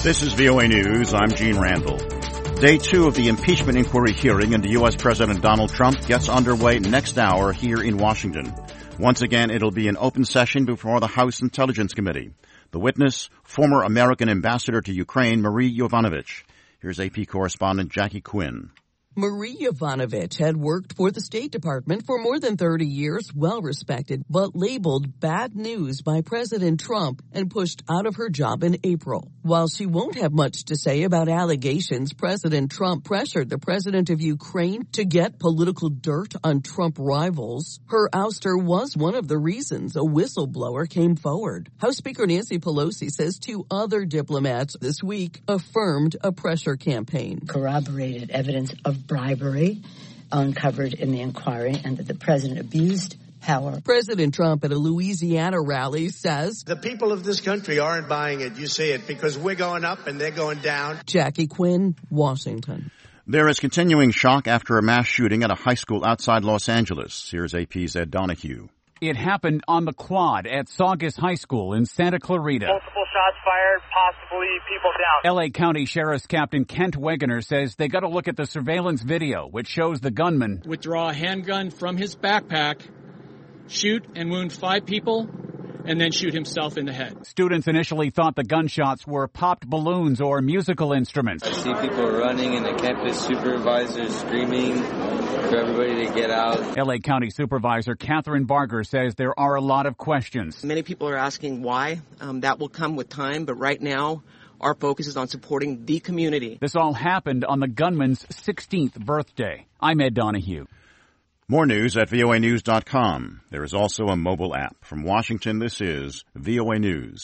This is VOA News. I'm Gene Randall. Day 2 of the impeachment inquiry hearing into U.S. President Donald Trump gets underway next hour here in Washington. Once again, it'll be an open session before the House Intelligence Committee. The witness, former American ambassador to Ukraine, Marie Yovanovitch. Here's AP correspondent Jackie Quinn. Marie Yovanovitch had worked for the State Department for more than 30 years, well-respected, but labeled bad news by President Trump and pushed out of her job in April. While she won't have much to say about allegations President Trump pressured the president of Ukraine to get political dirt on Trump rivals, her ouster was one of the reasons a whistleblower came forward. House Speaker Nancy Pelosi says 2 other diplomats this week affirmed a pressure campaign. Corroborated evidence of bribery uncovered in the inquiry, and that the president abused power. President Trump at a Louisiana rally says, the people of this country aren't buying it. You see it because we're going up and they're going down. Jackie Quinn, Washington. There is continuing shock after a mass shooting at a high school outside Los Angeles. Here's AP's Ed Donahue. It happened on the quad at Saugus High School in Santa Clarita. Multiple shots fired, possibly people down. L.A. County Sheriff's Captain Kent Wegener says they got to look at the surveillance video, which shows the gunman withdraw a handgun from his backpack, shoot and wound 5 people, and then shoot himself in the head. Students initially thought the gunshots were popped balloons or musical instruments. I see people running and the campus supervisor screaming for everybody to get out. L.A. County Supervisor Catherine Barger says there are a lot of questions. Many people are asking why. That will come with time, but right now our focus is on supporting the community. This all happened on the gunman's 16th birthday. I'm Ed Donahue. More news at voanews.com. There is also a mobile app. From Washington, this is VOA News.